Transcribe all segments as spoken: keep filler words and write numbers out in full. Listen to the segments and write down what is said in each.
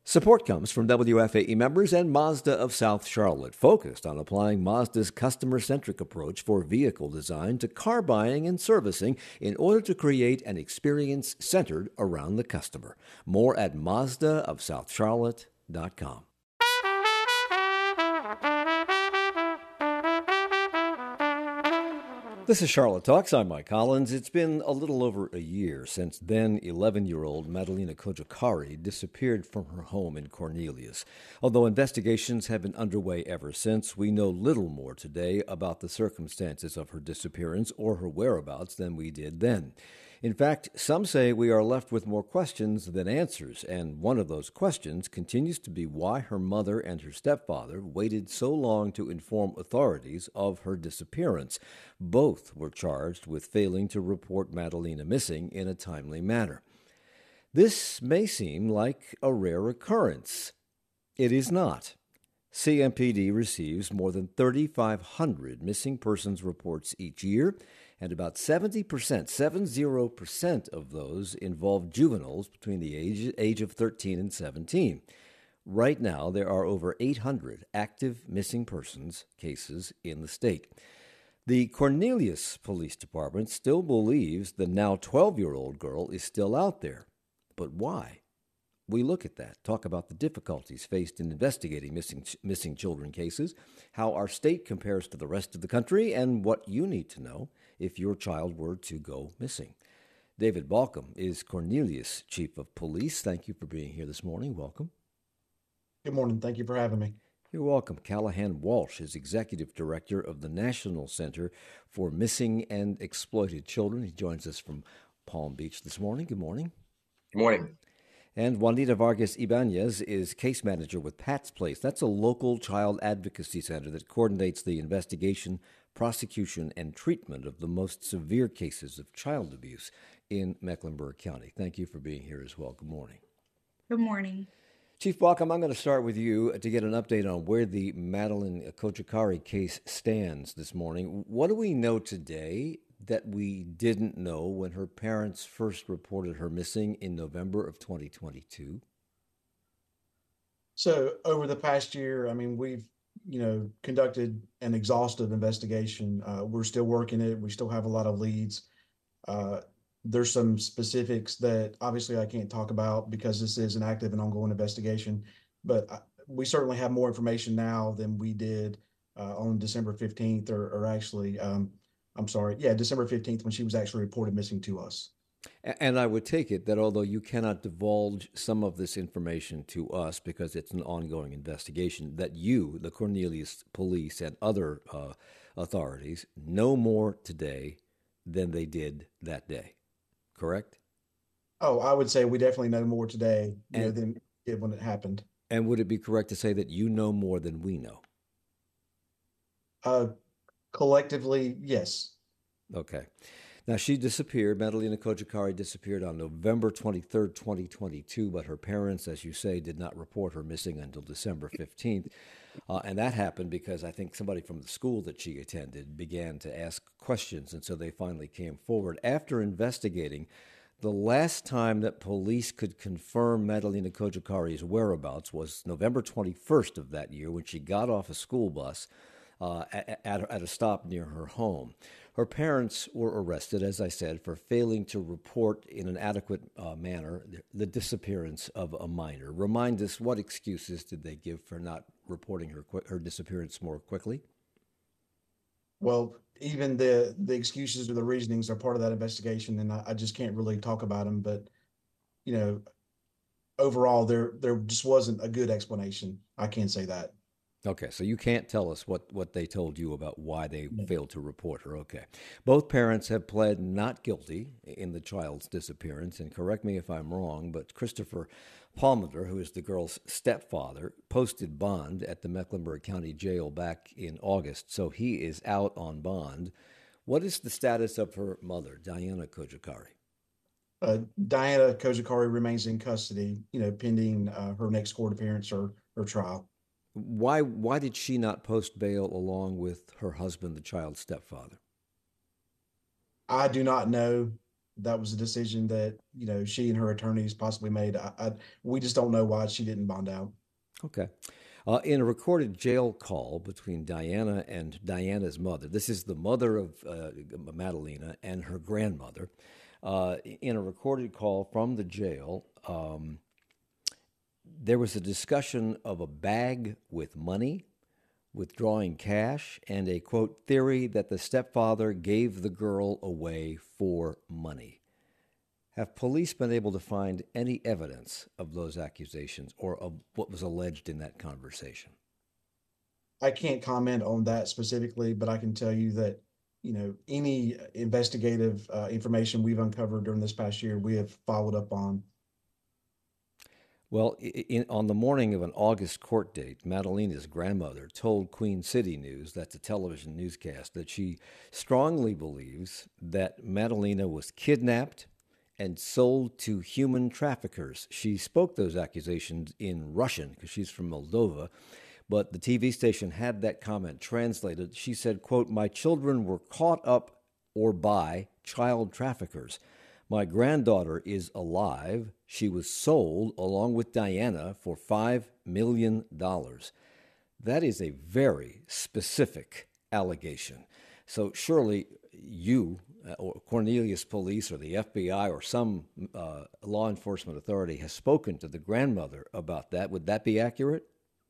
Support comes from W F A E members and Mazda of South Charlotte, focused on applying Mazda's customer-centric approach for vehicle design to car buying and servicing in order to create an experience centered around the customer. More at Mazda of South Charlotte dot com. This is Charlotte Talks. I'm Mike Collins. It's been a little over a year since then eleven-year-old Madalina Kojokari disappeared from her home in Cornelius. Although investigations have been underway ever since, we know little more today about the circumstances of her disappearance or her whereabouts than we did then. In fact, some say we are left with more questions than answers, and one of those questions continues to be why her mother and her stepfather waited so long to inform authorities of her disappearance. Both were charged with failing to report Madalina missing in a timely manner. This may seem like a rare occurrence. It is not. C M P D receives more than thirty-five hundred missing persons reports each year, and about seventy percent, seventy percent of those involve juveniles between the age, age of thirteen and seventeen. Right now, there are over eight hundred active missing persons cases in the state. The Cornelius Police Department still believes the now twelve-year-old girl is still out there. But why? We look at that, talk about the difficulties faced in investigating missing missing children cases, how our state compares to the rest of the country, and what you need to know if your child were to go missing. David Balcom is Cornelius Chief of Police. Thank you for being here this morning. Welcome. Good morning. Thank you for having me. You're welcome. Callahan Walsh is Executive Director of the National Center for Missing and Exploited Children. He joins us from Palm Beach this morning. Good morning. Good morning. And Juanita Vargas Ibanez is case manager with Pat's Place. That's a local child advocacy center that coordinates the investigation, prosecution, and treatment of the most severe cases of child abuse in Mecklenburg County. Thank you for being here as well. Good morning. Good morning. Chief Balcom, I'm going to start with you to get an update on where the Madalina Kojokari case stands this morning. What do we know today that we didn't know when her parents first reported her missing in November of twenty twenty-two? So over the past year, I mean, we've, you know, conducted an exhaustive investigation. Uh, we're still working it. We still have a lot of leads. Uh, there's some specifics that obviously I can't talk about because this is an active and ongoing investigation, but I, we certainly have more information now than we did uh, on December fifteenth or, or actually, um, I'm sorry, yeah, December fifteenth when she was actually reported missing to us. And I would take it that although you cannot divulge some of this information to us because it's an ongoing investigation, that you, the Cornelius Police and other uh, authorities, know more today than they did that day, correct? Oh, I would say we definitely know more today you and, know, than we did when it happened. And would it be correct to say that you know more than we know? Uh, collectively, yes. Okay. Now, she disappeared. Madalina Kojokari disappeared on November twenty-third, twenty twenty-two, but her parents, as you say, did not report her missing until December fifteenth. Uh, and that happened because I think somebody from the school that she attended began to ask questions, and so they finally came forward. After investigating, the last time that police could confirm Madalina Kojokari's whereabouts was November twenty-first of that year when she got off a school bus uh, at, at a stop near her home. Her parents were arrested, as I said, for failing to report in an adequate uh, manner the, the disappearance of a minor. Remind us, what excuses did they give for not reporting her her disappearance more quickly? Well, even the the excuses or the reasonings are part of that investigation, and I, I just can't really talk about them. But you know, overall, there there just wasn't a good explanation. I can't say that. Okay, so you can't tell us what, what they told you about why they no. failed to report her. Okay. Both parents have pled not guilty in the child's disappearance, and correct me if I'm wrong, but Christopher Palmater, who is the girl's stepfather, posted bond at the Mecklenburg County Jail back in August, so he is out on bond. What is the status of her mother, Diana Kojokari? Uh, Diana Kojokari remains in custody, you know, pending uh, her next court appearance or, or trial. Why why did she not post bail along with her husband, the child's stepfather? I do not know. that was a decision that, you know, she and her attorneys possibly made. I, I we just don't know why she didn't bond out. Okay. Uh, in a recorded jail call between Diana and Diana's mother, this is the mother of uh, Madalena and her grandmother. Uh, in a recorded call from the jail, um, there was a discussion of a bag with money, withdrawing cash, and a quote theory that the stepfather gave the girl away for money. Have police been able to find any evidence of those accusations or of what was alleged in that conversation? I can't comment on that specifically, but I can tell you that, you know, any investigative uh, information we've uncovered during this past year, we have followed up on. Well, in, on the morning of an August court date, Madalena's grandmother told Queen City News, that's a television newscast, that she strongly believes that Madalena was kidnapped and sold to human traffickers. She spoke those accusations in Russian because she's from Moldova, but the T V station had that comment translated. She said, quote, "My children were caught up or by child traffickers. My granddaughter is alive. She was sold along with Diana for five million dollars. That is a very specific allegation. So surely you, uh, or Cornelius Police or the F B I or some uh, law enforcement authority has spoken to the grandmother about that. Would that be accurate?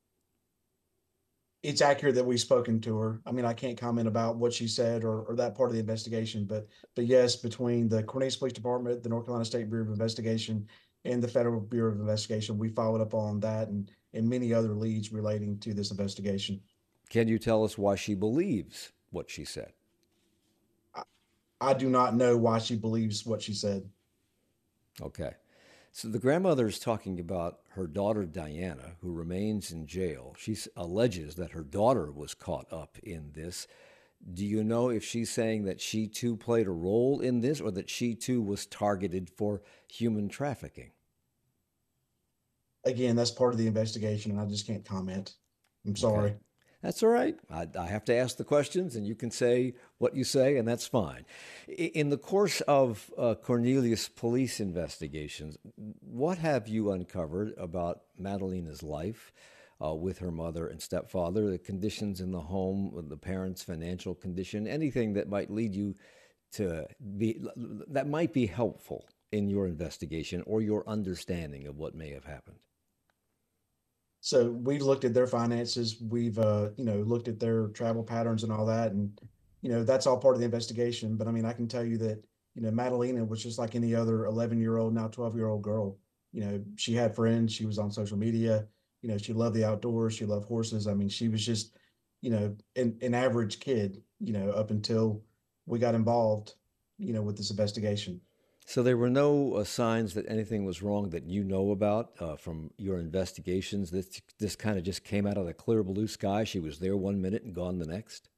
It's accurate that we've spoken to her. I mean, I can't comment about what she said or, or that part of the investigation, but but yes, between the Cornelius Police Department, the North Carolina State Bureau of Investigation, and the Federal Bureau of Investigation, we followed up on that and and many other leads relating to this investigation. Can you tell us why she believes what she said? I, I do not know why she believes what she said. Okay. So the grandmother is talking about her daughter Diana, who remains in jail. She alleges that her daughter was caught up in this. Do you know if she's saying that she too played a role in this or that she too was targeted for human trafficking? Again, that's part of the investigation, and I just can't comment. I'm Okay. sorry. That's all right. I, I have to ask the questions, and you can say what you say, and that's fine. In the course of uh, Cornelius police investigations, what have you uncovered about Madalena's life uh, with her mother and stepfather, the conditions in the home, the parents' financial condition, anything that might lead you to be that might be helpful in your investigation or your understanding of what may have happened? So we've looked at their finances. We've uh, you know, looked at their travel patterns and all that, and you know, that's all part of the investigation. But I mean, I can tell you that, you know, Madalena was just like any other eleven year old, now twelve year old girl. You know, she had friends. She was on social media. You know, she loved the outdoors. She loved horses. I mean, she was just, you know, an, an average kid. You know, up until we got involved, you know, with this investigation. So there were no uh, signs that anything was wrong that you know about uh, from your investigations. This this kind of just came out of the clear blue sky. She was there one minute and gone the next.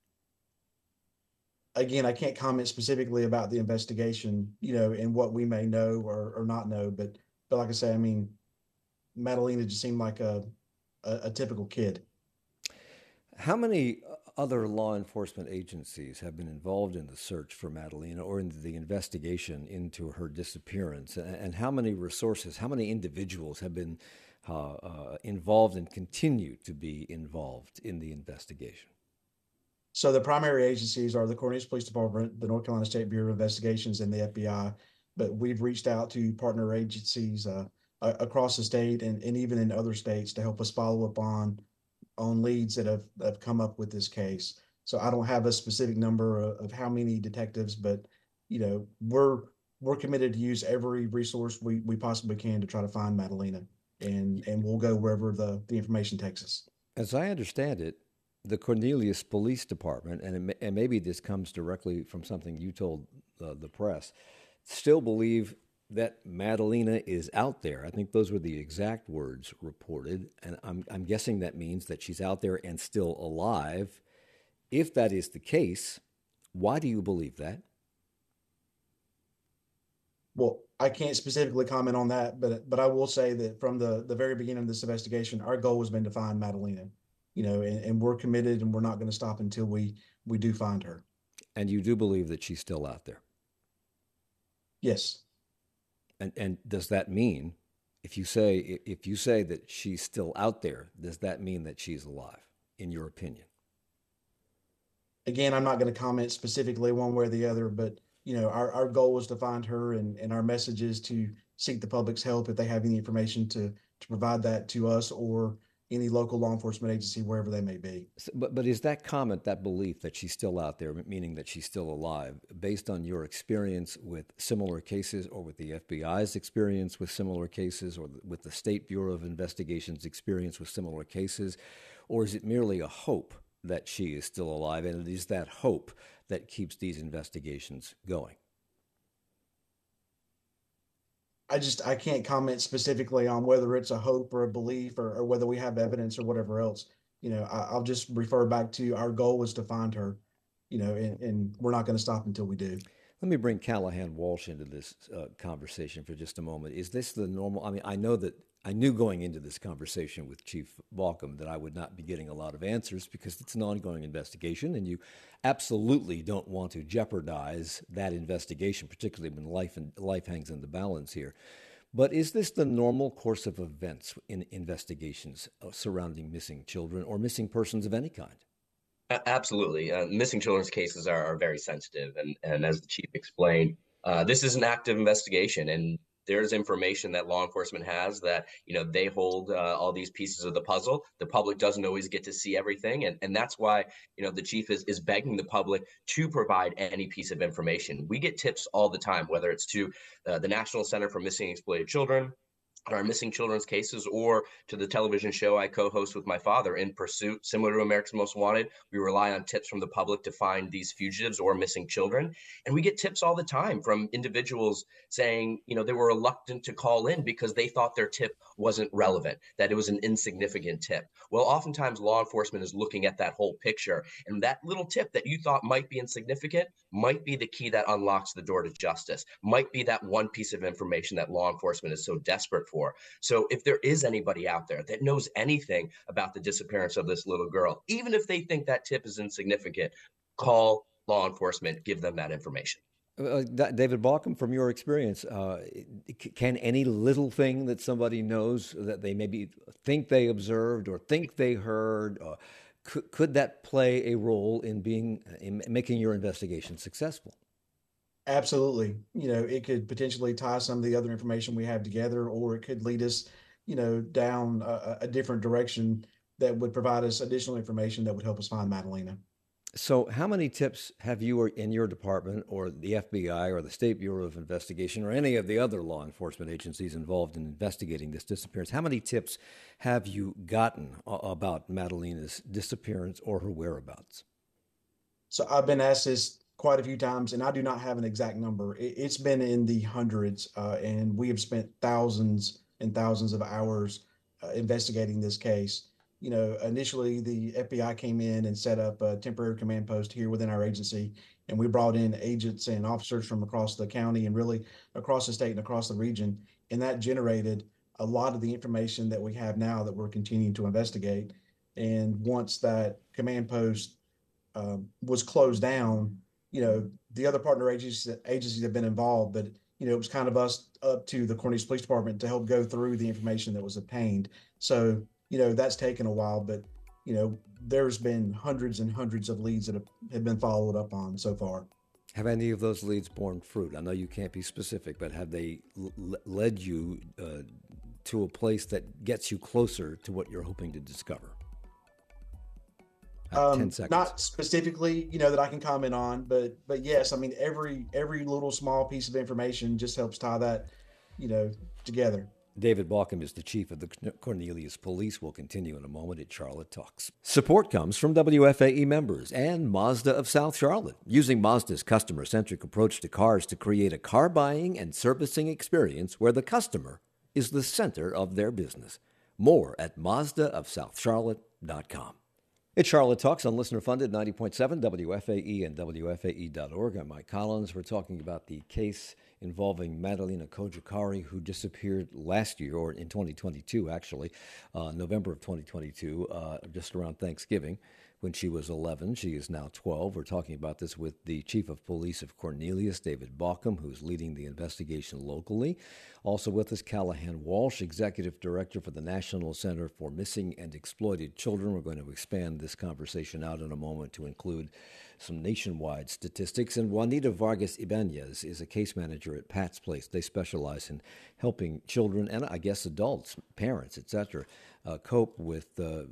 Again, I can't comment specifically about the investigation, you know, and what we may know or, or not know. But but like I say, I mean, Madalena just seemed like a a, a typical kid. How many other law enforcement agencies have been involved in the search for Madalena or in the investigation into her disappearance? And how many resources, how many individuals have been uh, uh, involved and continue to be involved in the investigation? So the primary agencies are the Cornelius Police Department, the North Carolina State Bureau of Investigations, and the F B I. But we've reached out to partner agencies uh, across the state and, and even in other states to help us follow up on on leads that have, have come up with this case. So I don't have a specific number of, of how many detectives, but you know, we're we're committed to use every resource we, we possibly can to try to find Madalena, and and we'll go wherever the, the information takes us. As I understand it, the Cornelius Police Department, and, it may, and maybe this comes directly from something you told uh, the press, still believe that Madalena is out there. I think those were the exact words reported, and I'm, I'm guessing that means that she's out there and still alive. If that is the case, why do you believe that? Well, I can't specifically comment on that, but but I will say that from the the very beginning of this investigation, our goal has been to find Madalena, you know, and, and we're committed and we're not going to stop until we we do find her. And you do believe that she's still out there? Yes. And and does that mean, if you say if you say that she's still out there, does that mean that she's alive, in your opinion? Again, I'm not going to comment specifically one way or the other, but you know, our, our goal is to find her, and, and our message is to seek the public's help if they have any information to to provide that to us or any local law enforcement agency wherever they may be. So, but but is that comment, that belief that she's still out there, meaning that she's still alive, based on your experience with similar cases, or with the F B I's experience with similar cases, or with the State Bureau of Investigation's experience with similar cases, or is it merely a hope that she is still alive, and it is that hope that keeps these investigations going? I just I can't comment specifically on whether it's a hope or a belief, or, or whether we have evidence or whatever else. You know, I, I'll just refer back to our goal is to find her, you know, and, and we're not going to stop until we do. Let me bring Callahan Walsh into this uh, conversation for just a moment. Is this the normal? I mean, I know that I knew going into this conversation with Chief Balkum that I would not be getting a lot of answers, because it's an ongoing investigation, and you absolutely don't want to jeopardize that investigation, particularly when life and life hangs in the balance here. But is this the normal course of events in investigations uh, surrounding missing children or missing persons of any kind? A- Absolutely. Uh, missing children's cases are, are very sensitive. And, and as the chief explained, uh, this is an active investigation. And there's information that law enforcement has that, you know, they hold uh, all these pieces of the puzzle. The public doesn't always get to see everything. And, and that's why, you know, the chief is, is begging the public to provide any piece of information. We get tips all the time, whether it's to uh, the National Center for Missing and Exploited Children, our missing children's cases, or to the television show I co-host with my father, In Pursuit, similar to America's Most Wanted. We rely on tips from the public to find these fugitives or missing children. And we get tips all the time from individuals saying, you know, they were reluctant to call in because they thought their tip wasn't relevant, that it was an insignificant tip. Well, oftentimes law enforcement is looking at that whole picture, and that little tip that you thought might be insignificant might be the key that unlocks the door to justice, might be that one piece of information that law enforcement is so desperate for. So if there is anybody out there that knows anything about the disappearance of this little girl, even if they think that tip is insignificant, call law enforcement, give them that information. Uh, David Balkum, from your experience, uh, can any little thing that somebody knows that they maybe think they observed or think they heard, uh, could, could that play a role in being in making your investigation successful? Absolutely. You know, it could potentially tie some of the other information we have together, or it could lead us, you know, down a, a different direction that would provide us additional information that would help us find Madalena. So, how many tips have you, or in your department, or the F B I, or the State Bureau of Investigation, or any of the other law enforcement agencies involved in investigating this disappearance? How many tips have you gotten about Madalena's disappearance or her whereabouts? So I've been asked this quite a few times, and I do not have an exact number. It, it's been in the hundreds, uh, and we have spent thousands and thousands of hours uh, investigating this case. You know, initially the F B I came in and set up a temporary command post here within our agency, and we brought in agents and officers from across the county and really across the state and across the region, and that generated a lot of the information that we have now that we're continuing to investigate. And once that command post um, was closed down, you know, the other partner agencies agencies have been involved, but you know, it was kind of us up to the Cornelius Police Department to help go through the information that was obtained. So, you know, that's taken a while, but you know, there's been hundreds and hundreds of leads that have, have been followed up on so far. Have any of those leads borne fruit? I know you can't be specific, but have they l- led you uh, to a place that gets you closer to what you're hoping to discover? Uh, ten Um, seconds. not specifically, you know, that I can comment on, but but yes, I mean every every little small piece of information just helps tie that, you know, together. David Balkum is the chief of the Cornelius Police. We'll continue in a moment at Charlotte Talks. Support comes from W F A E members and Mazda of South Charlotte, using Mazda's customer-centric approach to cars to create a car buying and servicing experience where the customer is the center of their business. More at Mazda of South Charlotte dot com. It's Charlotte Talks on listener-funded ninety point seven W F A E and W F A E dot org. I'm Mike Collins. We're talking about the case involving Madalena Kojokari, who disappeared last year, or in twenty twenty-two, actually, uh, November of twenty twenty-two, uh, just around Thanksgiving. when she was eleven. She is now twelve. We're talking about this with the Chief of Police of Cornelius, David Baucom, who's leading the investigation locally. Also with us, Callahan Walsh, Executive Director for the National Center for Missing and Exploited Children. We're going to expand this conversation out in a moment to include some nationwide statistics. And Juanita Vargas Ibanez is a case manager at Pat's Place. They specialize in helping children and, I guess, adults, parents, et cetera, uh, cope with uh,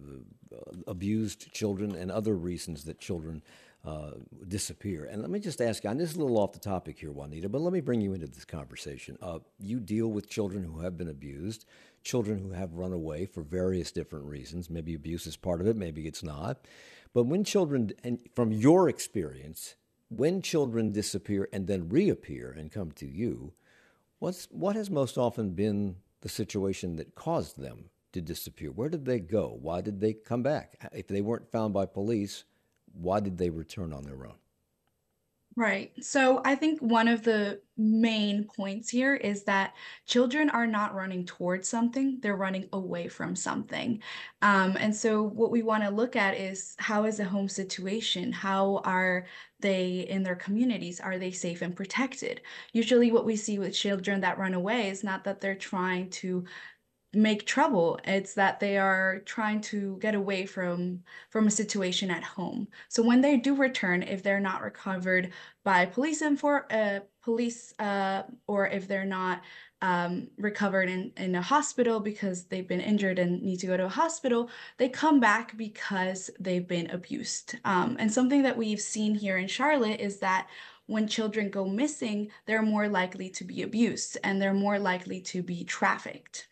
abused children and other reasons that children uh, disappear. And let me just ask you, and this is a little off the topic here, Juanita, but let me bring you into this conversation. Uh, you deal with children who have been abused, children who have run away for various different reasons. Maybe abuse is part of it, maybe it's not. But when children, and from your experience, when children disappear and then reappear and come to you, what's what has most often been the situation that caused them to disappear? Where did they go? Why did they come back? If they weren't found by police, why did they return on their own? Right. So I think one of the main points here is that children are not running towards something, they're running away from something. Um, and so what we want to look at is, how is the home situation? How are they in their communities? Are they safe and protected? Usually what we see with children that run away is not that they're trying to make trouble, it's that they are trying to get away from from a situation at home. So when they do return, if they're not recovered by police infor uh, police uh, or if they're not um, recovered in in a hospital because they've been injured and need to go to a hospital, they come back because they've been abused. Um, and something that we've seen here in Charlotte is that when children go missing, they're more likely to be abused and they're more likely to be trafficked.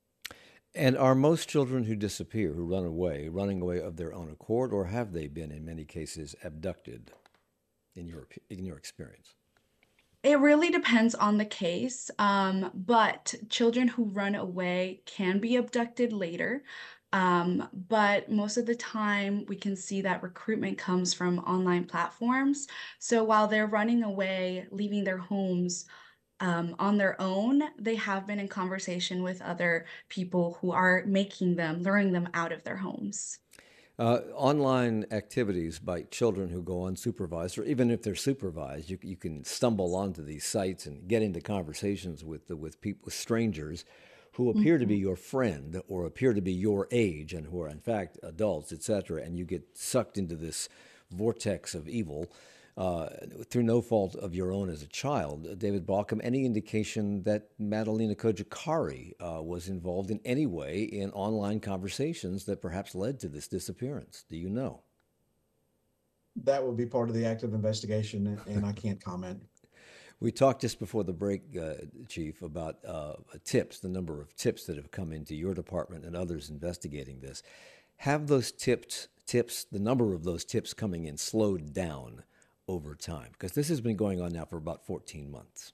And are most children who disappear, who run away, running away of their own accord, or have they been, in many cases, abducted, in your in your experience? It really depends on the case, um, but children who run away can be abducted later. Um, but most of the time, we can see that recruitment comes from online platforms. So while they're running away, leaving their homes, um, on their own, they have been in conversation with other people who are making them, luring them out of their homes. Uh, online activities by children who go unsupervised, or even if they're supervised, you, you can stumble onto these sites and get into conversations with the, with people, with strangers who appear to be your friend or appear to be your age and who are in fact adults, et cetera, and you get sucked into this vortex of evil. Uh, through no fault of your own as a child. David Baucom, any indication that Madalina Kojokari uh, was involved in any way in online conversations that perhaps led to this disappearance? Do you know? That would be part of the active investigation, and I can't comment. We talked just before the break, uh, Chief, about uh, tips, the number of tips that have come into your department and others investigating this. Have those tips, tips, the number of those tips coming in slowed down over time? Because this has been going on now for about fourteen months.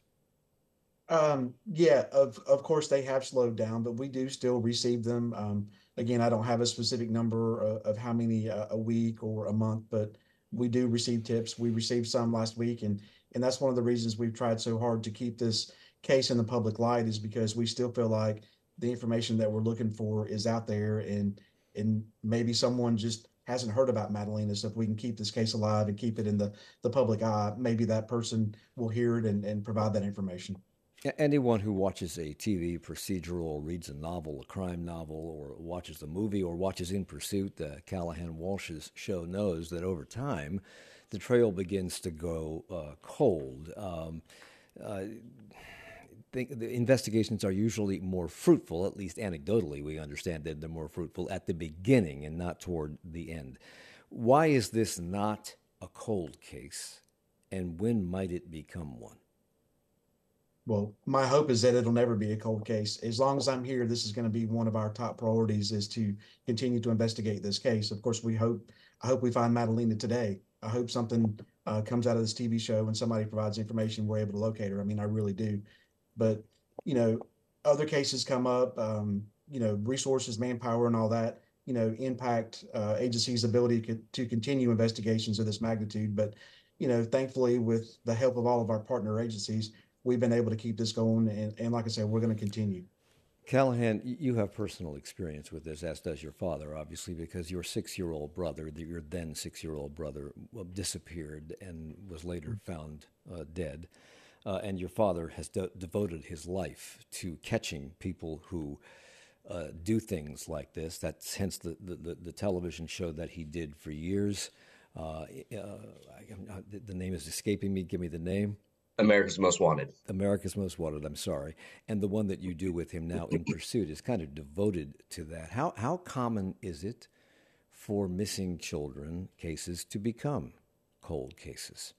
Um, yeah, of of course they have slowed down, but we do still receive them. Um, again, I don't have a specific number of, of how many uh, a week or a month, but we do receive tips. We received some last week, and and that's one of the reasons we've tried so hard to keep this case in the public light, is because we still feel like the information that we're looking for is out there, and and maybe someone just hasn't heard about Madalina. So if we can keep this case alive and keep it in the, the public eye, maybe that person will hear it and, and provide that information. Anyone who watches a T V procedural, or reads a novel, a crime novel, or watches a movie, or watches In Pursuit, uh, Callahan Walsh's show, knows that over time, the trail begins to go uh, cold. Um, uh, Think the investigations are usually more fruitful, at least anecdotally, we understand that they're more fruitful at the beginning and not toward the end. Why is this not a cold case, and when might it become one? Well, my hope is that it'll never be a cold case. As long as I'm here, this is going to be one of our top priorities, is to continue to investigate this case. Of course, we hope, I hope we find Madalina today. I hope something uh, comes out of this T V show and somebody provides information, we're able to locate her. I mean, I really do. But, you know, other cases come up, um, you know, resources, manpower, and all that, you know, impact uh, agencies' ability to, to continue investigations of this magnitude. But, you know, thankfully, with the help of all of our partner agencies, we've been able to keep this going. And, and like I said, we're going to continue. Callahan, y- you have personal experience with this, as does your father, obviously, because your six-year-old brother, th- your then six-year-old brother, well, disappeared and was later found uh, dead. Uh, and your father has de- devoted his life to catching people who uh, do things like this. That's hence the, the, the, the television show that he did for years. Uh, uh, I, I'm not- the the name is escaping me. Give me the name. America's Most Wanted. America's Most Wanted, I'm sorry. And the one that you do with him now, In Pursuit, is kind of devoted to that. How, how common is it for missing children cases to become cold cases?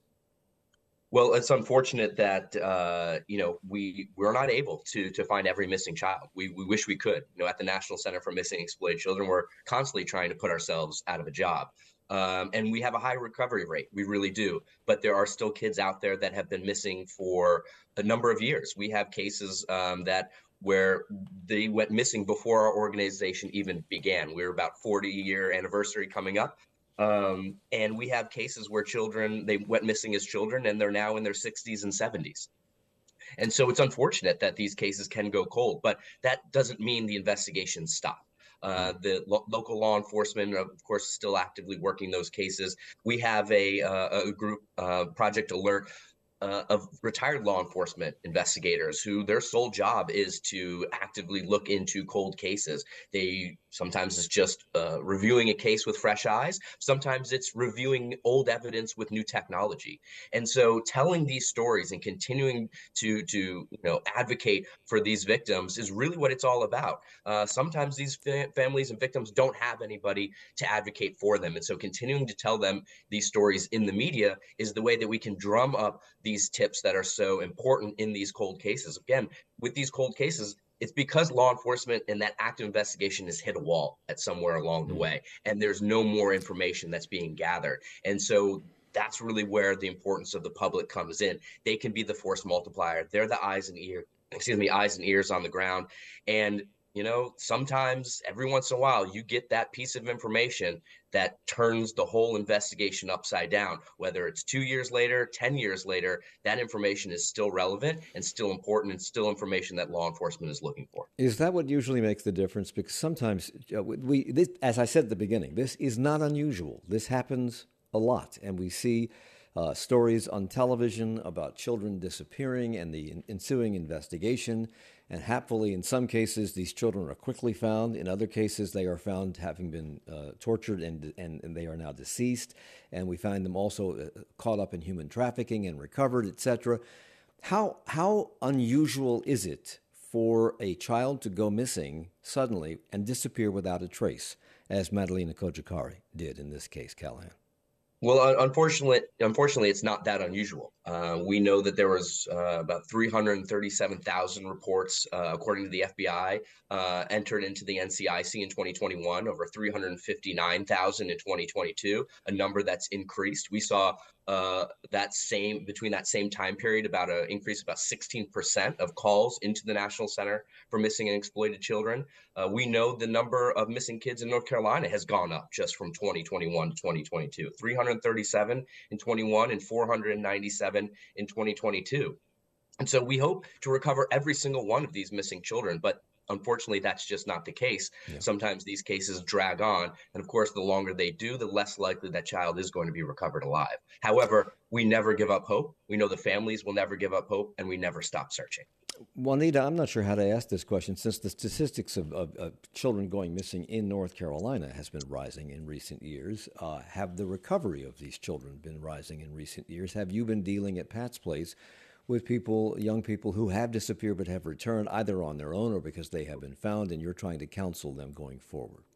Well, it's unfortunate that uh, you know we we're not able to to find every missing child. We we wish we could. You know, at the National Center for Missing and Exploited Children, we're constantly trying to put ourselves out of a job, um, and we have a high recovery rate. We really do. But there are still kids out there that have been missing for a number of years. We have cases um, that where they went missing before our organization even began. We're about forty year anniversary coming up. Um, and we have cases where children, they went missing as children and they're now in their sixties and seventies. And so it's unfortunate that these cases can go cold, but that doesn't mean the investigations stop. Uh, the lo- local law enforcement, of course, is still actively working those cases. We have a, uh, a group, uh, Project Alert, uh, of retired law enforcement investigators who their sole job is to actively look into cold cases. They sometimes it's just uh, reviewing a case with fresh eyes. Sometimes it's reviewing old evidence with new technology. And so, telling these stories and continuing to to you know advocate for these victims is really what it's all about. Uh, sometimes these fa- families and victims don't have anybody to advocate for them, and so continuing to tell them these stories in the media is the way that we can drum up these tips that are so important in these cold cases. Again, with these cold cases, it's because law enforcement and that active investigation has hit a wall at somewhere along the way, and there's no more information that's being gathered. And so that's really where the importance of the public comes in. They can be the force multiplier. They're the eyes and ear, excuse me, eyes and ears on the ground. And you know, sometimes every once in a while, you get that piece of information that turns the whole investigation upside down. Whether it's two years later, ten years later, that information is still relevant and still important and still information that law enforcement is looking for. Is that what usually makes the difference? Because sometimes uh, we, this, as I said at the beginning, this is not unusual. This happens a lot, and we see uh, stories on television about children disappearing and the ensuing investigation. And happily, in some cases, these children are quickly found. In other cases, they are found having been uh, tortured and, and and they are now deceased. And we find them also uh, caught up in human trafficking and recovered, et cetera. How how unusual is it for a child to go missing suddenly and disappear without a trace, as Madalina Kojikari did in this case, Callahan? Well, unfortunately, unfortunately, it's not that unusual. Uh, we know that there was uh, about three hundred thirty-seven thousand reports, uh, according to the F B I, uh, entered into the N C I C in twenty twenty-one, over three hundred fifty-nine thousand in twenty twenty-two, a number that's increased. We saw uh, that same between that same time period about an increase of about sixteen percent of calls into the National Center for Missing and Exploited Children. Uh, we know the number of missing kids in North Carolina has gone up just from twenty twenty-one to twenty twenty-two, three hundred thirty-seven in twenty-one and four hundred ninety-seven in twenty twenty-two. And so we hope to recover every single one of these missing children, but unfortunately, that's just not the case. Yeah. Sometimes these cases drag on. And of course, the longer they do, the less likely that child is going to be recovered alive. However, we never give up hope. We know the families will never give up hope, and we never stop searching. Juanita, I'm not sure how to ask this question since the statistics of, of, of children going missing in North Carolina has been rising in recent years. Uh, have the recovery of these children been rising in recent years? Have you been dealing at Pat's Place with people, young people who have disappeared but have returned either on their own or because they have been found, and you're trying to counsel them going forward?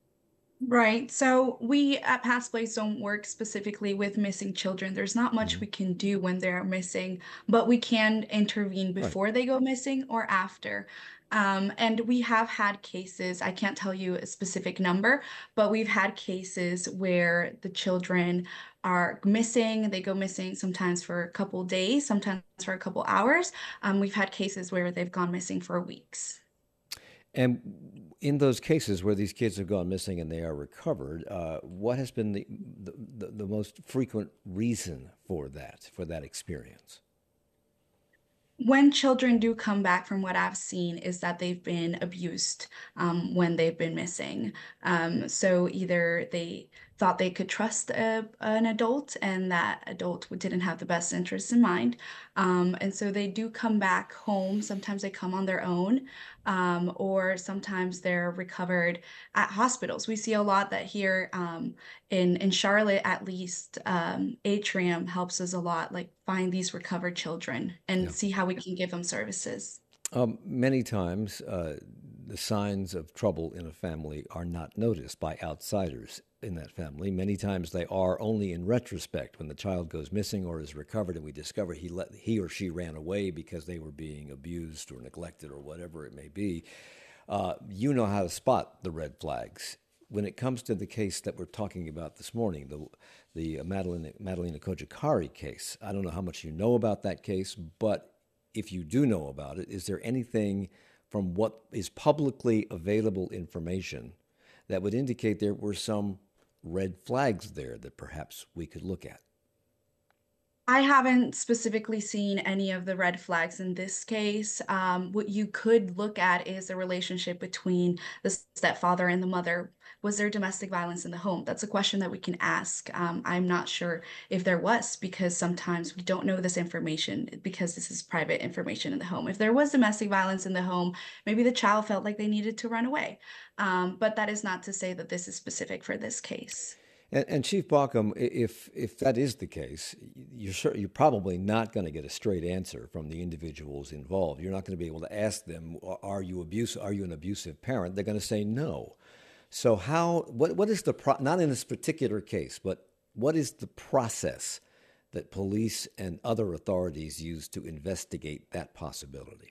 Right. So we at Pat's Place don't work specifically with missing children. There's not much Mm-hmm. we can do when they're missing, but we can intervene Right. before they go missing or after. Um, and we have had cases, I can't tell you a specific number, but we've had cases where the children are missing. They go missing sometimes for a couple days, sometimes for a couple hours. Um, we've had cases where they've gone missing for weeks. And in those cases where these kids have gone missing and they are recovered, uh, what has been the, the the most frequent reason for that, for that experience? When children do come back, from what I've seen, is that they've been abused um, when they've been missing. Um, so either they thought they could trust a, an adult, and that adult didn't have the best interests in mind. Um, and so they do come back home. Sometimes they come on their own, um, or sometimes they're recovered at hospitals. We see a lot that here. Um, in in Charlotte, at least, um, Atrium helps us a lot, like find these recovered children and Yeah. see how we can give them services. Um, many times, uh, the signs of trouble in a family are not noticed by outsiders in that family. Many times they are only in retrospect when the child goes missing or is recovered, and we discover he let he or she ran away because they were being abused or neglected or whatever it may be. Uh, you know how to spot the red flags. When it comes to the case that we're talking about this morning, the the Madeline, Madalina Kojikari case, I don't know how much you know about that case, but if you do know about it, is there anything from what is publicly available information that would indicate there were some red flags there that perhaps we could look at? I haven't specifically seen any of the red flags in this case. Um, what you could look at is the relationship between the stepfather and the mother. Was there domestic violence in the home? That's a question that we can ask. Um, I'm not sure if there was, because sometimes we don't know this information because this is private information in the home. If there was domestic violence in the home, maybe the child felt like they needed to run away. Um, but that is not to say that this is specific for this case. And, and Chief Baucom, if if that is the case, you're sure, you're probably not going to get a straight answer from the individuals involved. You're not going to be able to ask them, "Are you abuse? Are you an abusive parent?" They're going to say no. So how? What what is the pro- not in this particular case, but what is the process that police and other authorities use to investigate that possibility?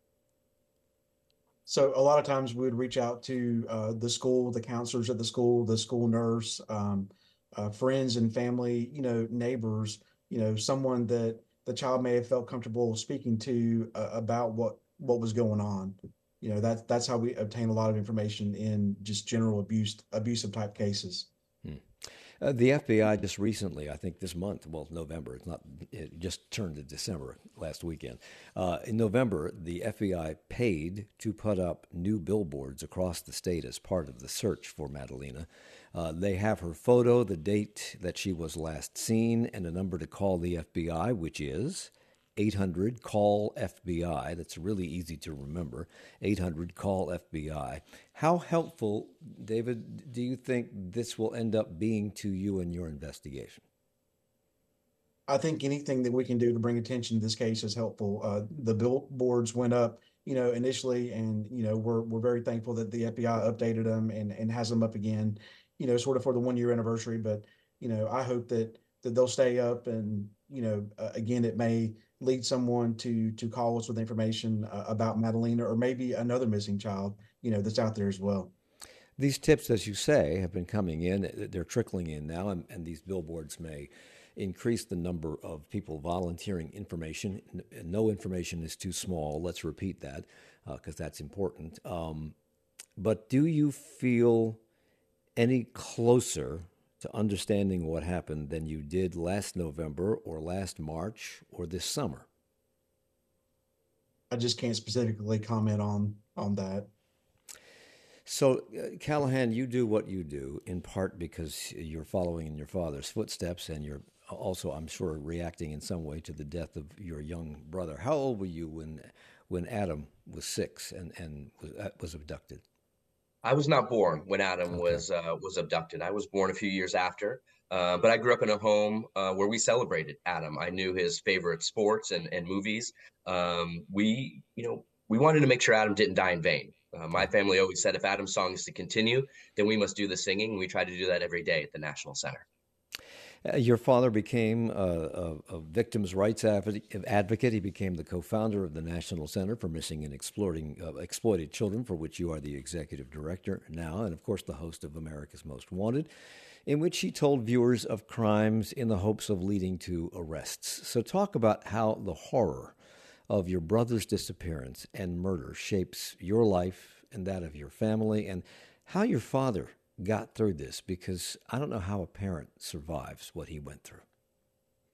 So a lot of times we would reach out to uh, the school, the counselors at the school, the school nurse, um, uh, friends and family, you know, neighbors, you know, someone that the child may have felt comfortable speaking to uh, about what what was going on. You know, that's that's how we obtain a lot of information in just general abuse, abusive type cases. Hmm. Uh, the F B I just recently, I think this month, well, November, it's not, it just turned to December last weekend. Uh, in November, the F B I paid to put up new billboards across the state as part of the search for Madalina. Uh, they have her photo, the date that she was last seen, and a number to call the F B I, which is eight hundred call F B I. That's really easy to remember. eight hundred call F B I. How helpful, David, do you think this will end up being to you in your investigation? I think anything that we can do to bring attention to this case is helpful. Uh, the billboards went up, you know, initially, and you know, we're we're very thankful that the F B I updated them and and has them up again, you know, sort of for the one year anniversary. But you know, I hope that that they'll stay up, and you know, uh, again, it may lead someone to to call us with information uh, about Madalena or maybe another missing child, you know, that's out there as well. These tips, as you say, have been coming in. They're trickling in now, and, and these billboards may increase the number of people volunteering information. No information is too small. Let's repeat that because uh, that's important. Um, but do you feel any closer to understanding what happened than you did last November or last March or this summer? I just can't specifically comment on on that. So, uh, Callahan, you do what you do in part because you're following in your father's footsteps, and you're also, I'm sure, reacting in some way to the death of your young brother. How old were you when when Adam was six and and was, uh, was abducted? I was not born when Adam Okay. was uh, was abducted. I was born a few years after, uh, but I grew up in a home uh, where we celebrated Adam. I knew his favorite sports and and movies. Um, we, you know, we wanted to make sure Adam didn't die in vain. Uh, my Yeah. family always said if Adam's song is to continue, then we must do the singing. We try to do that every day at the National Center. Uh, your father became a, a, a victims' rights advocate. He became the co-founder of the National Center for Missing and Exploiting, uh, Exploited Children, for which you are the executive director now, and of course the host of America's Most Wanted, in which he told viewers of crimes in the hopes of leading to arrests. So talk about how the horror of your brother's disappearance and murder shapes your life and that of your family, and how your father got through this, because I don't know how a parent survives what he went through.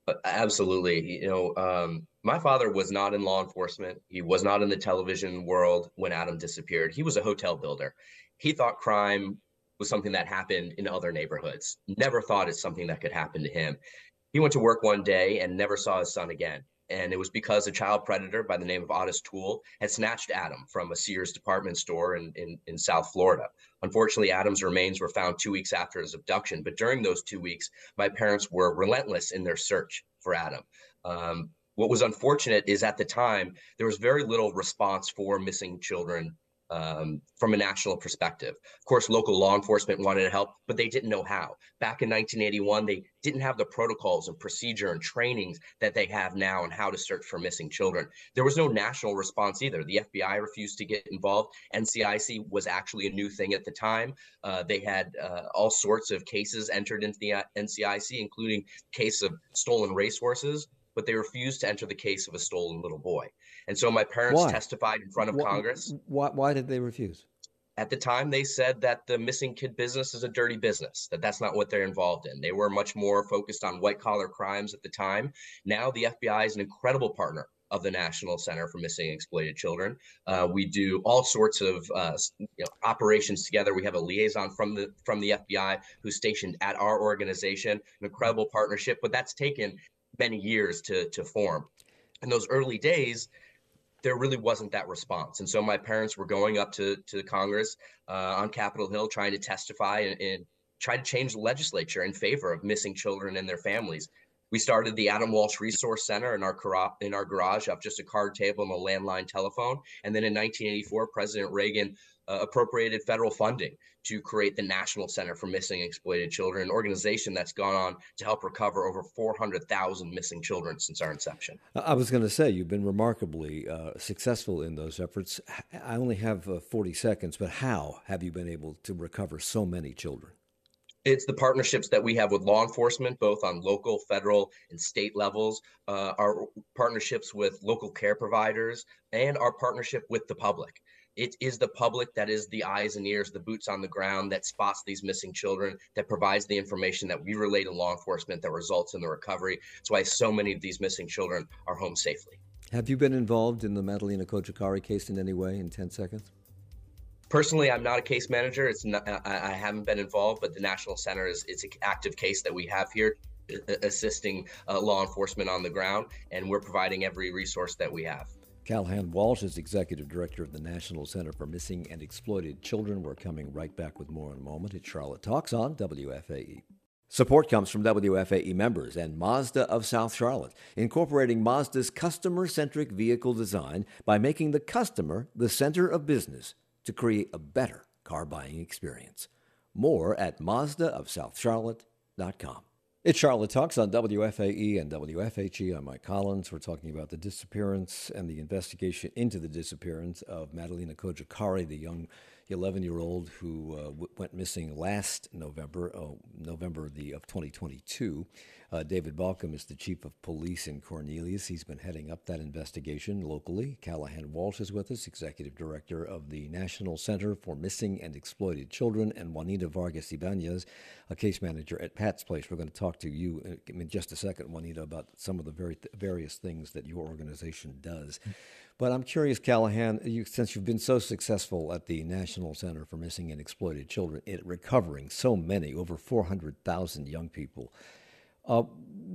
Uh, Absolutely. You know, um, my father was not in law enforcement. He was not in the television world when Adam disappeared. He was a hotel builder. He thought crime was something that happened in other neighborhoods, never thought it's something that could happen to him. He went to work one day and never saw his son again. And it was because a child predator by the name of Otis Toole had snatched Adam from a Sears department store in, in, in South Florida. Unfortunately, Adam's remains were found two weeks after his abduction. But during those two weeks, my parents were relentless in their search for Adam. Um, what was unfortunate is at the time, there was very little response for missing children um, from a national perspective. Of course, local law enforcement wanted to help, but they didn't know how. Back in nineteen eighty-one, they didn't have the protocols and procedure and trainings that they have now on how to search for missing children. There was no national response either. The F B I refused to get involved. N C I C was actually a new thing at the time. Uh, they had uh, all sorts of cases entered into the N C I C, including case of stolen racehorses, but they refused to enter the case of a stolen little boy. And so my parents Why? testified in front of Why, Congress. why, why did they refuse? At the time, they said that the missing kid business is a dirty business, that that's not what they're involved in. They were much more focused on white collar crimes at the time. Now the F B I is an incredible partner of the National Center for Missing and Exploited Children. Uh, we do all sorts of uh, you know, operations together. We have a liaison from the from the F B I who's stationed at our organization, an incredible partnership, but that's taken many years to to form. In those early days, there really wasn't that response. And so my parents were going up to, to Congress uh, on Capitol Hill trying to testify and, and try to change the legislature in favor of missing children and their families. We started the Adam Walsh Resource Center in our, in our garage up just a card table and a landline telephone. And then in nineteen eighty-four, President Reagan uh, appropriated federal funding to create the National Center for Missing and Exploited Children, an organization that's gone on to help recover over four hundred thousand missing children since our inception. I was going to say, you've been remarkably uh, successful in those efforts. I only have uh, forty seconds, but how have you been able to recover so many children? It's the partnerships that we have with law enforcement, both on local, federal, and state levels, uh, our partnerships with local care providers, and our partnership with the public. It is the public that is the eyes and ears, the boots on the ground that spots these missing children, that provides the information that we relay to law enforcement that results in the recovery. That's why so many of these missing children are home safely. Have you been involved in the Madalina Kojikari case in any way in ten seconds? Personally, I'm not a case manager. It's not, I, I haven't been involved, but the National Center is it's an active case that we have here, assisting uh, law enforcement on the ground, and we're providing every resource that we have. Callahan Walsh is Executive Director of the National Center for Missing and Exploited Children. We're coming right back with more in a moment. It's Charlotte Talks on W F A E. Support comes from W F A E members and Mazda of South Charlotte, incorporating Mazda's customer-centric vehicle design by making the customer the center of business to create a better car buying experience. More at Mazda of South Charlotte dot com. It's Charlotte Talks on W F A E and W F H E. I'm Mike Collins. We're talking about the disappearance and the investigation into the disappearance of Madalina Kojikari, the young eleven-year-old who uh, w- went missing last November, oh, November the, of twenty twenty-two. Uh, David Balcom is the chief of police in Cornelius. He's been heading up that investigation locally. Callahan Walsh is with us, executive director of the National Center for Missing and Exploited Children, and Juanita Vargas Ibanez, a case manager at Pat's Place. We're going to talk to you in, in just a second, Juanita, about some of the very th- various things that your organization does. Mm-hmm. But I'm curious, Callahan, you, since you've been so successful at the National Center for Missing and Exploited Children in recovering so many, over four hundred thousand young people, uh,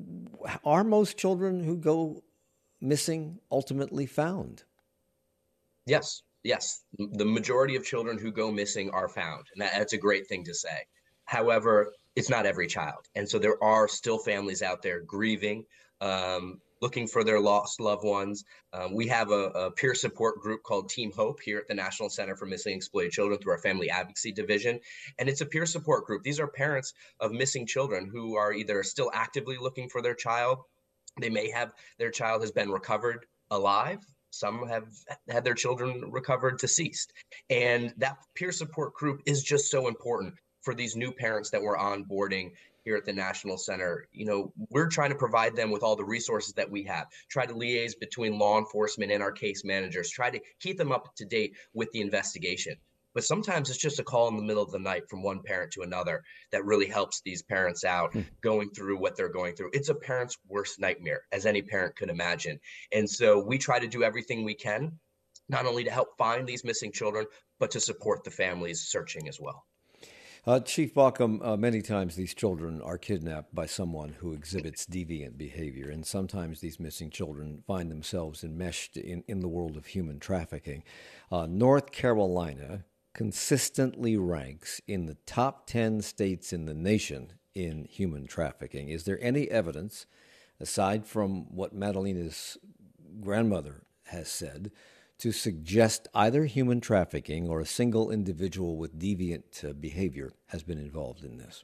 are most children who go missing ultimately found? Yes, yes. The majority of children who go missing are found, and that, that's a great thing to say. However, it's not every child. And so there are still families out there grieving, um, looking for their lost loved ones. Um, we have a, a peer support group called Team Hope here at the National Center for Missing and Exploited Children through our Family Advocacy Division. And it's a peer support group. These are parents of missing children who are either still actively looking for their child. They may have their child has been recovered alive. Some have had their children recovered deceased. And that peer support group is just so important for these new parents that we're onboarding here at the National Center. You know, we're trying to provide them with all the resources that we have, try to liaise between law enforcement and our case managers, try to keep them up to date with the investigation. But sometimes it's just a call in the middle of the night from one parent to another that really helps these parents out Hmm. going through what they're going through. It's a parent's worst nightmare, as any parent could imagine. And so we try to do everything we can, not only to help find these missing children, but to support the families searching as well. Uh, Chief Baucom, uh, many times these children are kidnapped by someone who exhibits deviant behavior, and sometimes these missing children find themselves enmeshed in, in the world of human trafficking. Uh, North Carolina consistently ranks in the top ten states in the nation in human trafficking. Is there any evidence, aside from what Madalena's grandmother has said, to suggest either human trafficking or a single individual with deviant uh, behavior has been involved in this?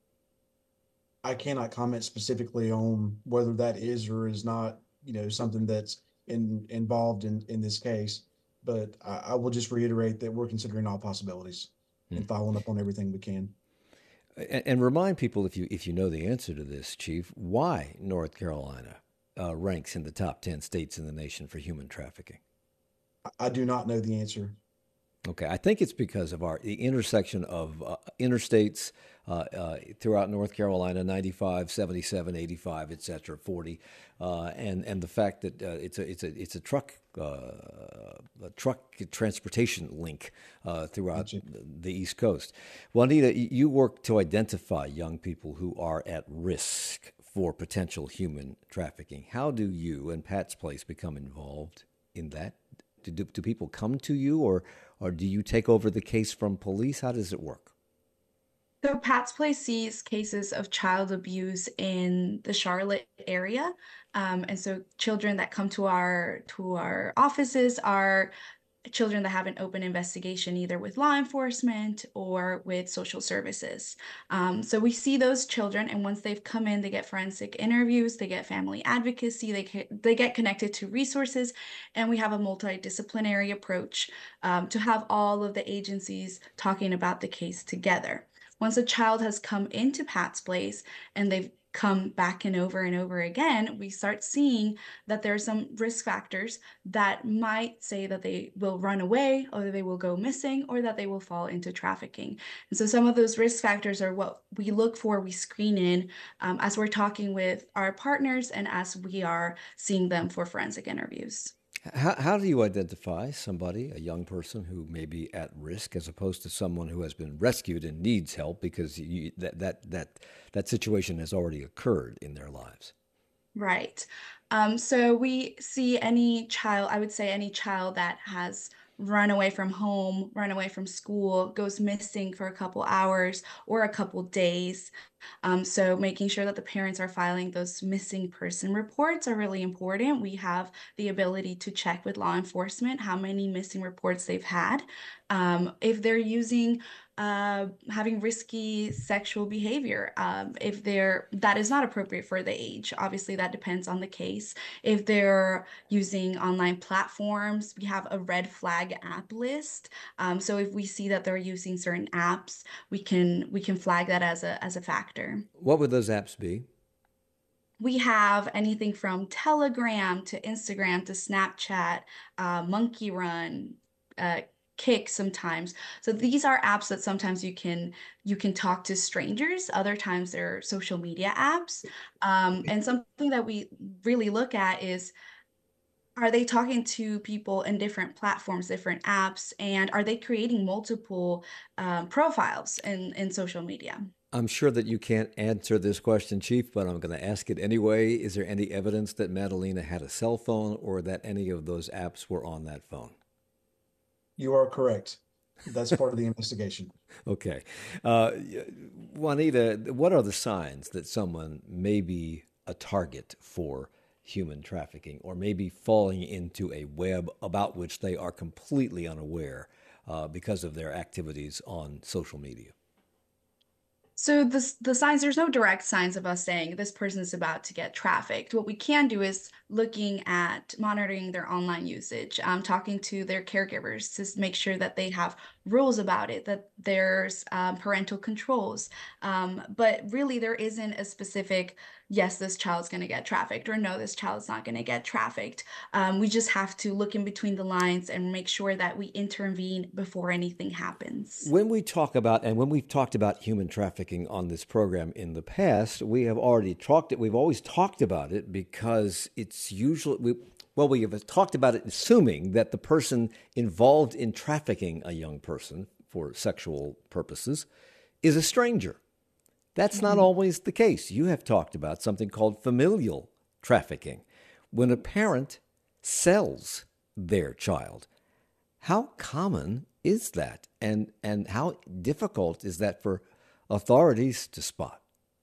I cannot comment specifically on whether that is or is not, you know, something that's in involved in in this case. But I, I will just reiterate that we're considering all possibilities Hmm. and following up on everything we can. And, and remind people, if you if you know the answer to this, Chief, why North Carolina uh, ranks in the top ten states in the nation for human trafficking. I, I do not know the answer. Okay, I think it's because of our the intersection of uh, interstates uh, uh, throughout North Carolina, ninety-five, seventy-seven, eighty-five, et cetera, forty, uh, and and the fact that uh, it's a it's a it's a truck uh, a truck transportation link uh, throughout Gotcha. the East Coast. Juanita, you work to identify young people who are at risk for potential human trafficking. How do you and Pat's Place become involved in that? Do, do, do people come to you, or or do you take over the case from police? How does it work? So Pat's Place sees cases of child abuse in the Charlotte area. Um, and so children that come to our to our offices are children that have an open investigation either with law enforcement or with social services. Um, so we see those children, and once they've come in, they get forensic interviews, they get family advocacy, they ca- they get connected to resources, and we have a multidisciplinary approach um, to have all of the agencies talking about the case together. Once a child has come into Pat's Place and they've come back and over and over again, we start seeing that there are some risk factors that might say that they will run away or they will go missing or that they will fall into trafficking. And so some of those risk factors are what we look for, we screen in um, as we're talking with our partners and as we are seeing them for forensic interviews. How, how do you identify somebody, a young person who may be at risk, as opposed to someone who has been rescued and needs help because you, that, that, that, that situation has already occurred in their lives? Right. Um, so we see any child, I would say any child that has run away from home, run away from school, goes missing for a couple hours or a couple days. Um, so making sure that the parents are filing those missing person reports are really important. We have the ability to check with law enforcement how many missing reports they've had. Um, if they're using uh, having risky sexual behavior, um, if they're that is not appropriate for the age. Obviously, that depends on the case. If they're using online platforms, we have a red flag app list. Um, so if we see that they're using certain apps, we can we can flag that as a as a factor. What would those apps be? We have anything from Telegram to Instagram to Snapchat, uh, Monkey Run, uh, Kick sometimes. So these are apps that sometimes you can you can talk to strangers. Other times they're social media apps. Um, and something that we really look at is, are they talking to people in different platforms, different apps, and are they creating multiple um, profiles in in social media? I'm sure that you can't answer this question, Chief, but I'm going to ask it anyway. Is there any evidence that Madalena had a cell phone or that any of those apps were on that phone? You are correct. That's part of the investigation. Okay. Uh, Juanita, what are the signs that someone may be a target for human trafficking or maybe falling into a web about which they are completely unaware uh, because of their activities on social media? So the the signs, there's no direct signs of us saying this person is about to get trafficked. What we can do is looking at monitoring their online usage, um, talking to their caregivers to make sure that they have rules about it, that there's um, parental controls. Um, but really, there isn't a specific, yes, this child's going to get trafficked, or no, this child's not going to get trafficked. Um, we just have to look in between the lines and make sure that we intervene before anything happens. When we talk about, and when we've talked about human trafficking on this program in the past, we have already talked it. We've always talked about it because it's usually, we, well, we have talked about it assuming that the person involved in trafficking a young person for sexual purposes is a stranger. That's mm-hmm. not always the case. You have talked about something called familial trafficking, when a parent sells their child. How common is that? And and how difficult is that for authorities to spot?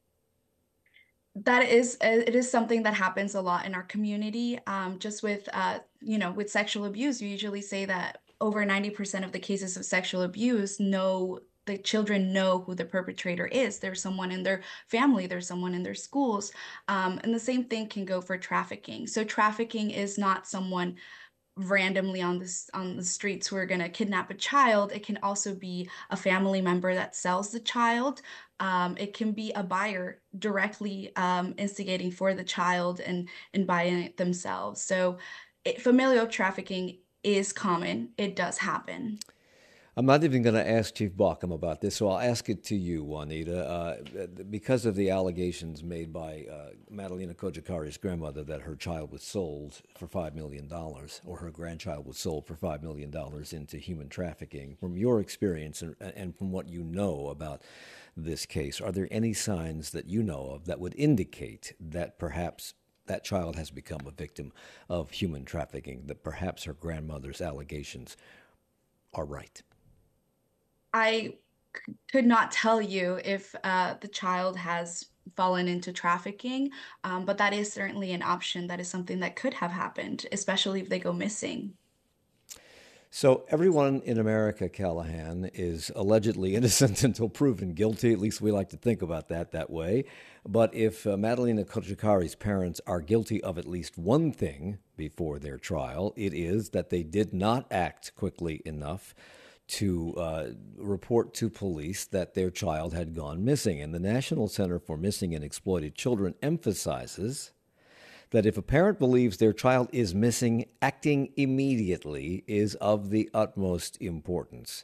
That is, it is something that happens a lot in our community. Um, just with, uh, you know, with sexual abuse, you usually say that over ninety percent of the cases of sexual abuse know the children know who the perpetrator is. There's someone in their family, there's someone in their schools. Um, and the same thing can go for trafficking. So trafficking is not someone randomly on this on the streets who are going to kidnap a child. It can also be a family member that sells the child. Um, it can be a buyer directly um, instigating for the child and and buying it themselves. So it, familial trafficking is common. It does happen. I'm not even going to ask Chief Baucom about this, so I'll ask it to you, Juanita. Uh, because of the allegations made by uh, Madalina Cojocari's grandmother that her child was sold for five million dollars, or her grandchild was sold for five million dollars into human trafficking, from your experience and, and from what you know about this case, are there any signs that you know of that would indicate that perhaps that child has become a victim of human trafficking, that perhaps her grandmother's allegations are right? I c- could not tell you if uh, the child has fallen into trafficking, um, but that is certainly an option. That is something that could have happened, especially if they go missing. So everyone in America, Callahan, is allegedly innocent until proven guilty. At least we like to think about that that way. But if uh, Madalina Cojocari's parents are guilty of at least one thing before their trial, it is that they did not act quickly enough to uh, report to police that their child had gone missing. And the National Center for Missing and Exploited Children emphasizes that if a parent believes their child is missing, acting immediately is of the utmost importance.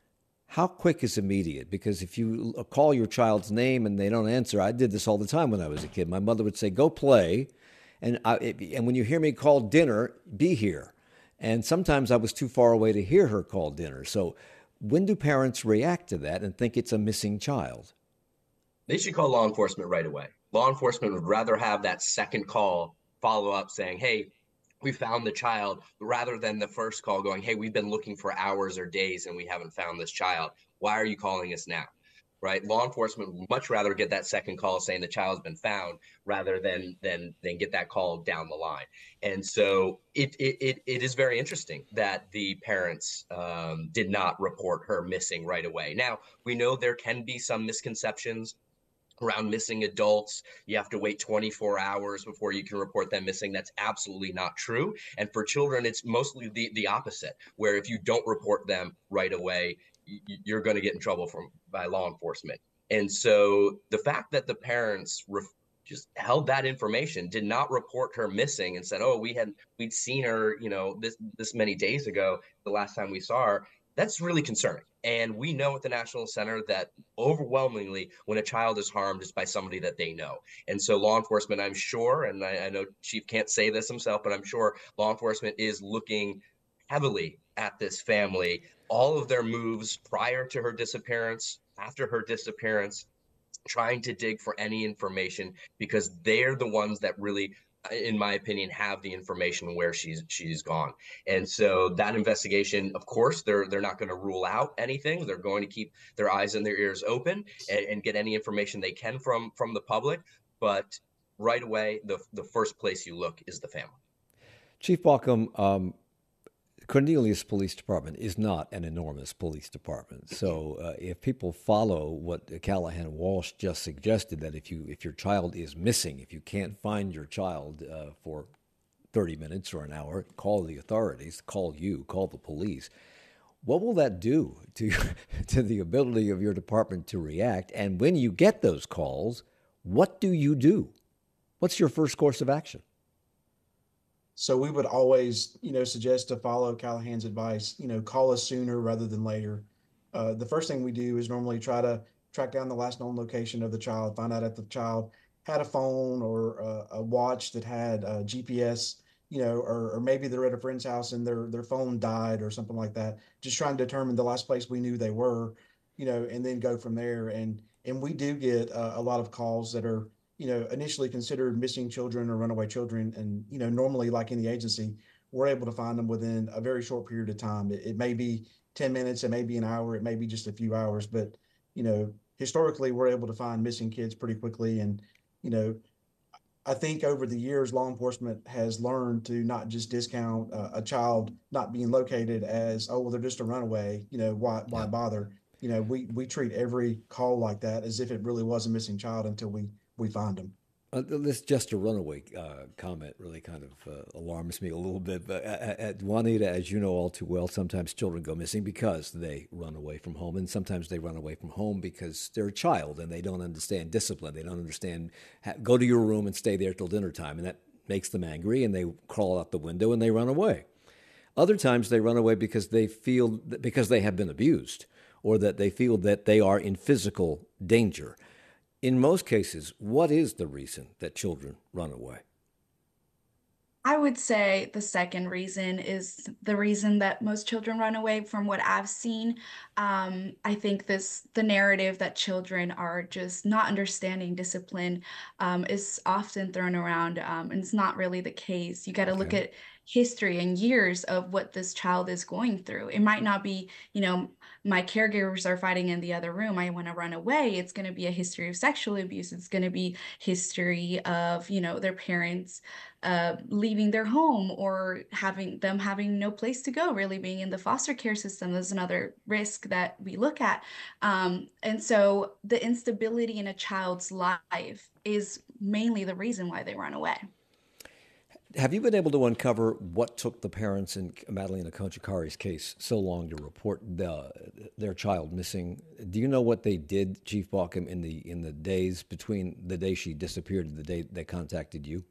How quick is immediate? Because if you call your child's name and they don't answer, I did this all the time when I was a kid. My mother would say, go play. And, I, and when you hear me call dinner, be here. And sometimes I was too far away to hear her call dinner. So when do parents react to that and think it's a missing child? They should call law enforcement right away. Law enforcement would rather have that second call follow up saying, hey, we found the child, rather than the first call going, hey, we've been looking for hours or days and we haven't found this child. Why are you calling us now? Right? Law enforcement would much rather get that second call saying the child's been found rather than than than get that call down the line. And so it it it, it is very interesting that the parents um, did not report her missing right away. Now, we know there can be some misconceptions around missing adults. You have to wait twenty-four hours before you can report them missing. That's absolutely not true. And for children, it's mostly the, the opposite, where if you don't report them right away, you're going to get in trouble from by law enforcement. And so the fact that the parents re- just held that information, did not report her missing, and said, "Oh, we had we'd seen her, you know, this this many days ago, the last time we saw her," that's really concerning. And we know at the National Center that overwhelmingly, when a child is harmed, it's by somebody that they know. And so law enforcement, I'm sure, and I, I know Chief can't say this himself, but I'm sure law enforcement is looking heavily at this family, all of their moves prior to her disappearance, after her disappearance, trying to dig for any information, because they're the ones that really, in my opinion, have the information where she's she's gone. And so that investigation, of course, they're they're not going to rule out anything. They're going to keep their eyes and their ears open and, and get any information they can from from the public. But right away, the the first place you look is the family. Chief Baucom, um, Cornelius Police Department is not an enormous police department. So uh, if people follow what Callahan Walsh just suggested, that if you if your child is missing, if you can't find your child uh, for thirty minutes or an hour, call the authorities, call you, call the police. What will that do to to the ability of your department to react? And when you get those calls, what do you do? What's your first course of action? So we would always, you know, suggest to follow Callahan's advice, you know, call us sooner rather than later. Uh, the first thing we do is normally try to track down the last known location of the child, find out if the child had a phone or a, a watch that had a G P S, you know, or, or maybe they're at a friend's house and their their phone died or something like that. Just trying to determine the last place we knew they were, you know, and then go from there. And and we do get uh, a lot of calls that are, you know, initially considered missing children or runaway children. And, you know, normally, like any agency, we're able to find them within a very short period of time. It, it may be ten minutes, it may be an hour, it may be just a few hours, but, you know, historically, we're able to find missing kids pretty quickly. And, you know, I think over the years, law enforcement has learned to not just discount uh, a child not being located as, oh, well, they're just a runaway, you know, why, why Yeah. bother? You know, we, we treat every call like that as if it really was a missing child until we, we find them. Uh, this just a runaway uh, comment really kind of uh, alarms me a little bit. But uh, uh, Juanita, as you know all too well, sometimes children go missing because they run away from home, and sometimes they run away from home because they're a child and they don't understand discipline. They don't understand ha- go to your room and stay there till dinner time, and that makes them angry, and they crawl out the window and they run away. Other times they run away because they feel that because they have been abused, or that they feel that they are in physical danger. In most cases, what is the reason that children run away? I would say the second reason is the reason that most children run away from what I've seen. Um, I think this the narrative that children are just not understanding discipline um, is often thrown around, um, and it's not really the case. You got to look Okay. at history and years of what this child is going through. It might not be, you know, my caregivers are fighting in the other room. I want to run away. It's going to be a history of sexual abuse. It's going to be history of, you know, their parents uh, leaving their home or having them having no place to go, really being in the foster care system is another risk that we look at. Um, and so the instability in a child's life is mainly the reason why they run away. Have you been able to uncover what took the parents in Madalena Conchicari's case so long to report the, their child missing? Do you know what they did, Chief Baucom, in the in the days between the day she disappeared and the day they contacted you?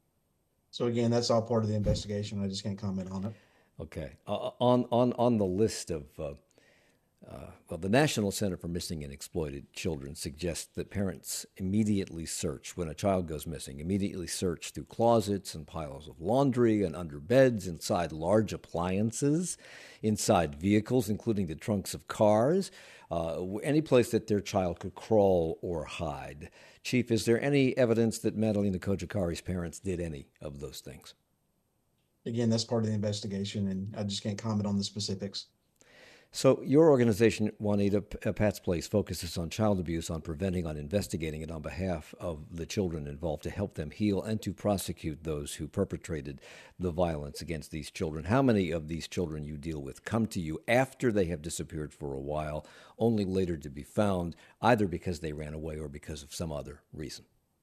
So again, that's all part of the investigation. I just can't comment on it. Okay. Uh, on on on the list of uh, Uh, well, the National Center for Missing and Exploited Children suggests that parents immediately search when a child goes missing, immediately search through closets and piles of laundry and under beds, inside large appliances, inside vehicles, including the trunks of cars, uh, any place that their child could crawl or hide. Chief, is there any evidence that Madalena Conchicari's parents did any of those things? Again, that's part of the investigation, and I just can't comment on the specifics. So your organization, Juanita, uh, Pat's Place, focuses on child abuse, on preventing, on investigating it on behalf of the children involved to help them heal and to prosecute those who perpetrated the violence against these children. How many of these children you deal with come to you after they have disappeared for a while, only later to be found, either because they ran away or because of some other reason?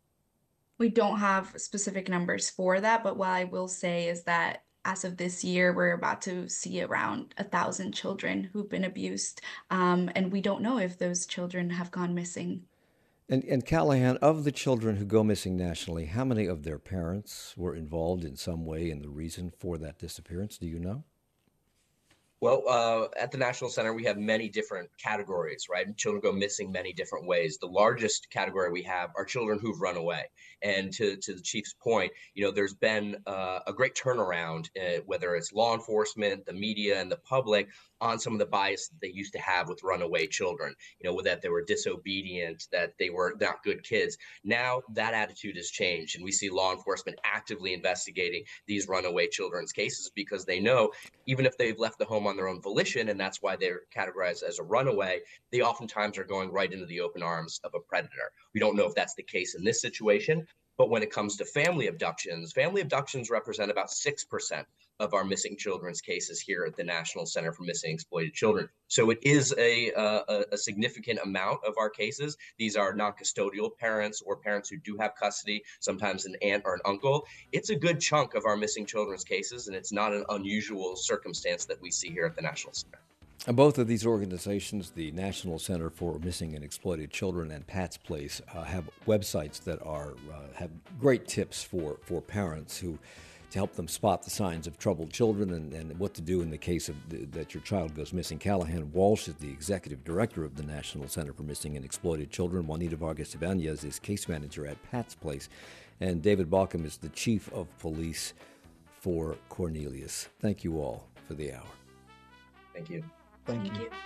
We don't have specific numbers for that, but what I will say is that as of this year, we're about to see around a thousand children who've been abused, um, and we don't know if those children have gone missing. And, and Callahan, of the children who go missing nationally, how many of their parents were involved in some way in the reason for that disappearance? Do you know? Well, uh, at the National Center, we have many different categories, right? Children go missing many different ways. The largest category we have are children who've run away. And to, to the chief's point, you know, there's been uh, a great turnaround, uh, whether it's law enforcement, the media, and the public, on some of the bias that they used to have with runaway children, you know, that they were disobedient, that they were not good kids. Now that attitude has changed, and we see law enforcement actively investigating these runaway children's cases because they know even if they've left the home on their own volition, and that's why they're categorized as a runaway, they oftentimes are going right into the open arms of a predator. We don't know if that's the case in this situation, but when it comes to family abductions, family abductions represent about six percent of our missing children's cases here at the National Center for Missing and Exploited Children. So it is a, uh, a significant amount of our cases. These are non-custodial parents or parents who do have custody, sometimes an aunt or an uncle. It's a good chunk of our missing children's cases, and it's not an unusual circumstance that we see here at the National Center. And both of these organizations, the National Center for Missing and Exploited Children and Pat's Place, uh, have websites that are uh, have great tips for, for parents who to help them spot the signs of troubled children and, and what to do in the case of the, that your child goes missing. Callahan Walsh is the executive director of the National Center for Missing and Exploited Children. Juanita Vargas Ibanez is case manager at Pat's Place. And David Balcom is the chief of police for Cornelius. Thank you all for the hour. Thank you. Thank, Thank you. you.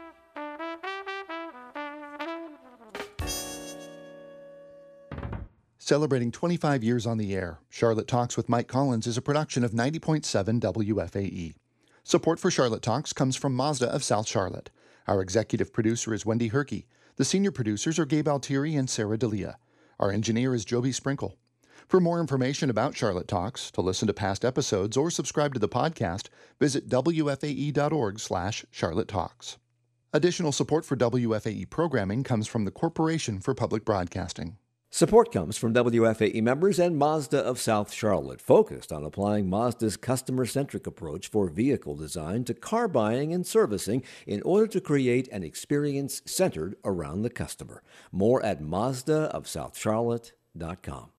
Celebrating twenty-five years on the air, Charlotte Talks with Mike Collins is a production of ninety point seven W F A E. Support for Charlotte Talks comes from Mazda of South Charlotte. Our executive producer is Wendy Herkey. The senior producers are Gabe Altieri and Sarah D'Elia. Our engineer is Joby Sprinkle. For more information about Charlotte Talks, to listen to past episodes, or subscribe to the podcast, visit W F A E dot org slash Charlotte Talks. Additional support for W F A E programming comes from the Corporation for Public Broadcasting. Support comes from W F A E members and Mazda of South Charlotte, focused on applying Mazda's customer-centric approach for vehicle design to car buying and servicing in order to create an experience centered around the customer. More at Mazda of South Charlotte dot com.